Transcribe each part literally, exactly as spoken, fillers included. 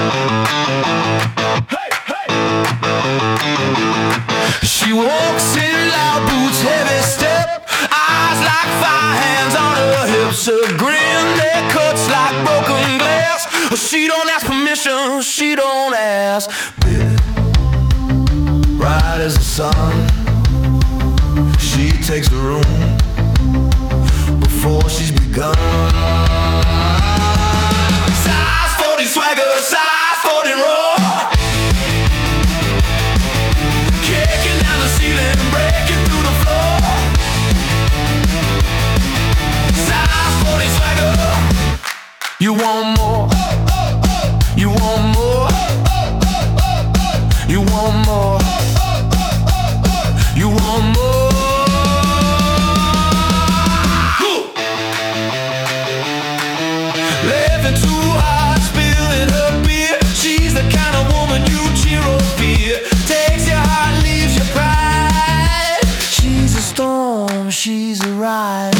Hey, hey. She walks in loud boots, heavy step, eyes like fire, hands on her hips, a grin that cuts like broken glass. She don't ask permission, she don't ask. Bright as the sun, she takes the room before she's begun. Size forty swagger, size forty roar, kicking down the ceiling, breaking through the floor. Size forty swagger. You want more? You want more? You want more? You want more? Living too hard, spilling her beer. She's the kind of woman you cheer or fear. Takes your heart, leaves your pride. She's a storm, she's a ride.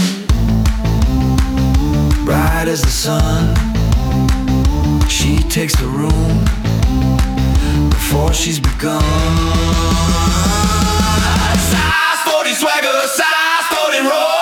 Bright as the sun, she takes the room before she's begun. Size forty swagger, size forty roar.